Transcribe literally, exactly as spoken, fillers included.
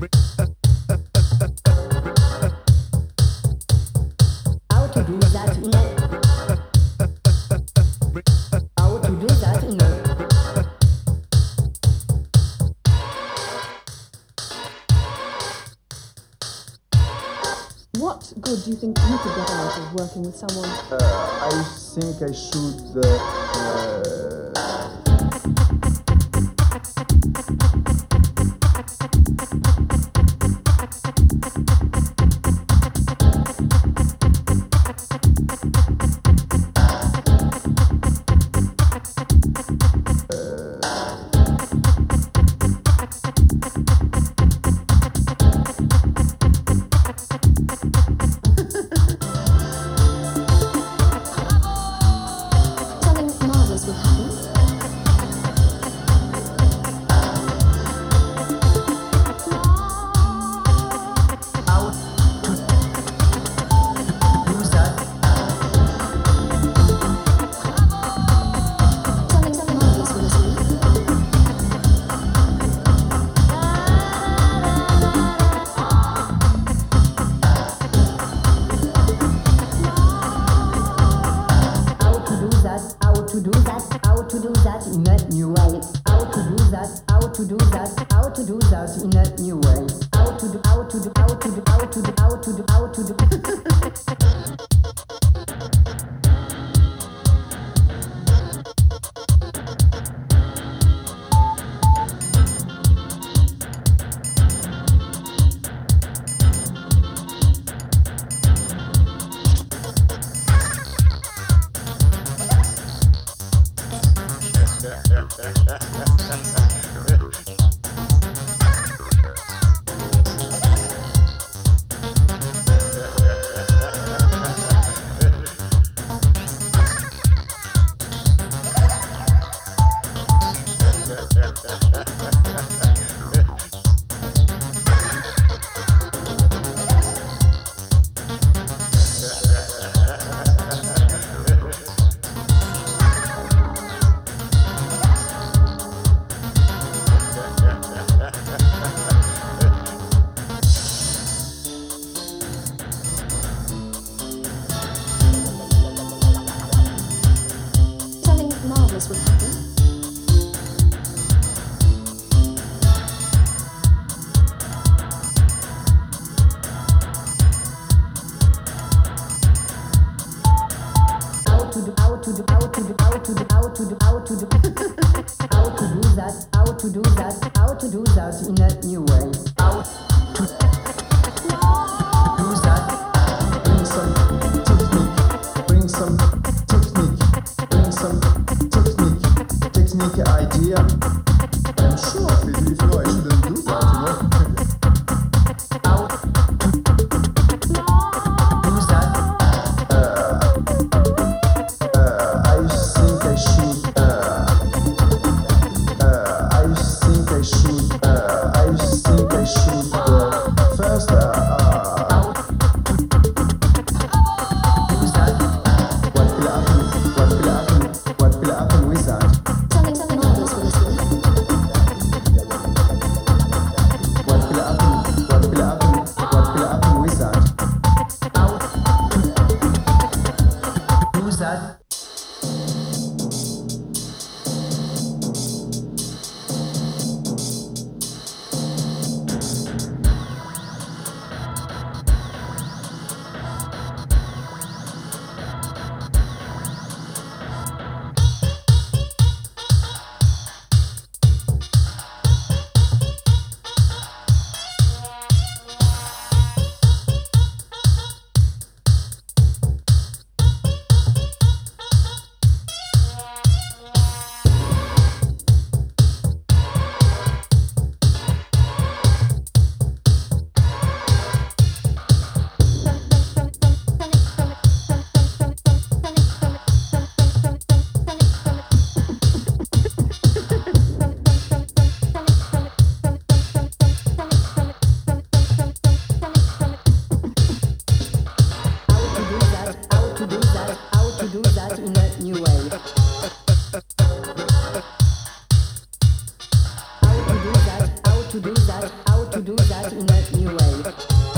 How to do that in a how to do that in a What good do you think you could get out of working with someone? Uh, I think I should uh, uh, Something marvelous would happen. how to do that. Something something marvelous would happen. How to do that, how to do that, how to do that in a new way. How to do that, how to do that, how to do that in a new way. How to do, how to do, how to do, how to do, how to do, how to do. new way.